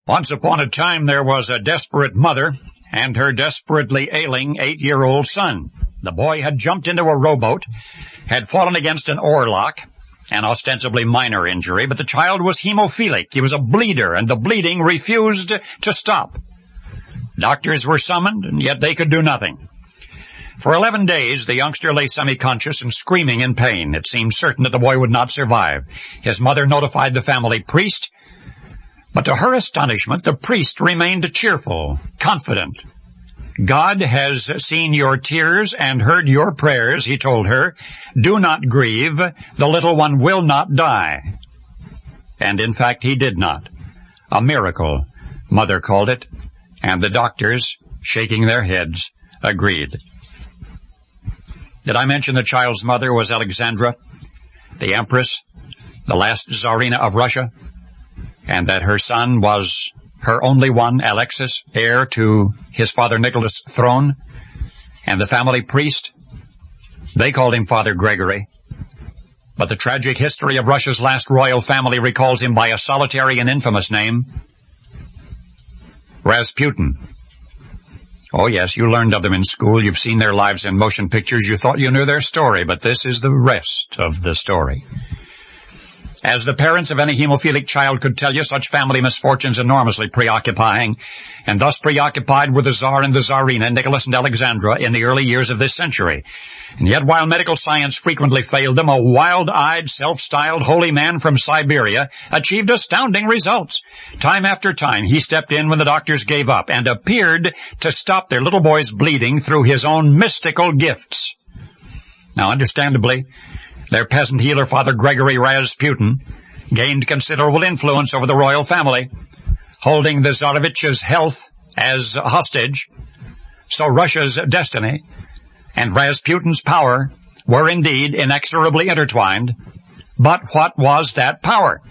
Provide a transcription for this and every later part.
Once upon a time there was a desperate mother and her desperately ailing 8-year-old son. The boy had jumped into a rowboat, had fallen against an oarlock, an ostensibly minor injury, but the child was hemophilic. He was a bleeder, and the bleeding refused to stop. Doctors were summoned, and yet they could do nothing. For 11 days, the youngster lay semi-conscious and screaming in pain. It seemed certain that the boy would not survive. His mother notified the family priest, but to her astonishment, the priest remained cheerful, confident. God has seen your tears and heard your prayers, he told her. Do not grieve. The little one will not die. And in fact, he did not. A miracle, Mother called it, and the doctors, shaking their heads, agreed. Did I mention the child's mother was Alexandra, the Empress, the last Tsarina of Russia, and that her son was her only one, Alexis, heir to his father Nicholas' throne, and the family priest? They called him Father Gregory. But the tragic history of Russia's last royal family recalls him by a solitary and infamous name, Rasputin. Oh yes, you learned of them in school. You've seen their lives in motion pictures. You thought you knew their story, but this is the rest of the story. As the parents of any hemophilic child could tell you, such family misfortunes enormously preoccupying, and thus preoccupied were the Tsar and the Tsarina, Nicholas and Alexandra, in the early years of this century. And yet, while medical science frequently failed them, a wild-eyed, self-styled holy man from Siberia achieved astounding results. Time after time, he stepped in when the doctors gave up and appeared to stop their little boy's bleeding through his own mystical gifts. Now, understandably, their peasant healer, Father Gregory Rasputin, gained considerable influence over the royal family, holding the Tsarevich's health as hostage. So Russia's destiny and Rasputin's power were indeed inexorably intertwined. But what was that power?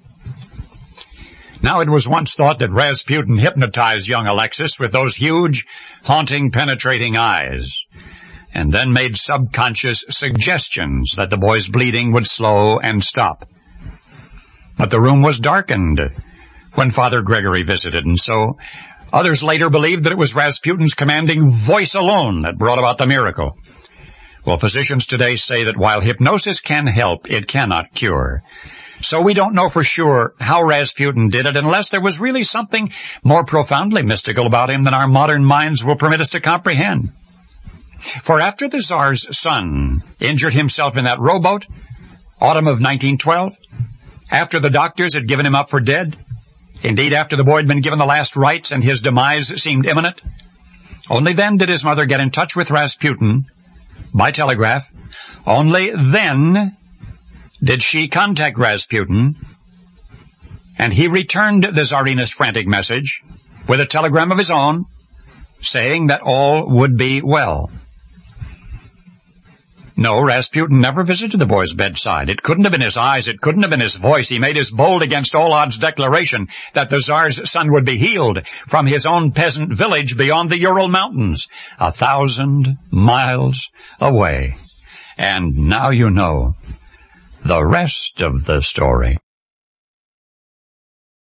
Now, it was once thought that Rasputin hypnotized young Alexis with those huge, haunting, penetrating eyes, and then made subconscious suggestions that the boy's bleeding would slow and stop. But the room was darkened when Father Gregory visited, and so others later believed that it was Rasputin's commanding voice alone that brought about the miracle. Well, physicians today say that while hypnosis can help, it cannot cure. So we don't know for sure how Rasputin did it unless there was really something more profoundly mystical about him than our modern minds will permit us to comprehend. For after the Tsar's son injured himself in that rowboat, autumn of 1912, after the doctors had given him up for dead, indeed after the boy had been given the last rites and his demise seemed imminent, only then did his mother get in touch with Rasputin by telegraph. Only then did she contact Rasputin, and he returned the Tsarina's frantic message with a telegram of his own saying that all would be well. No, Rasputin never visited the boy's bedside. It couldn't have been his eyes. It couldn't have been his voice. He made his bold against all odds declaration that the Tsar's son would be healed from his own peasant village beyond the Ural Mountains, 1,000 miles away. And now you know the rest of the story.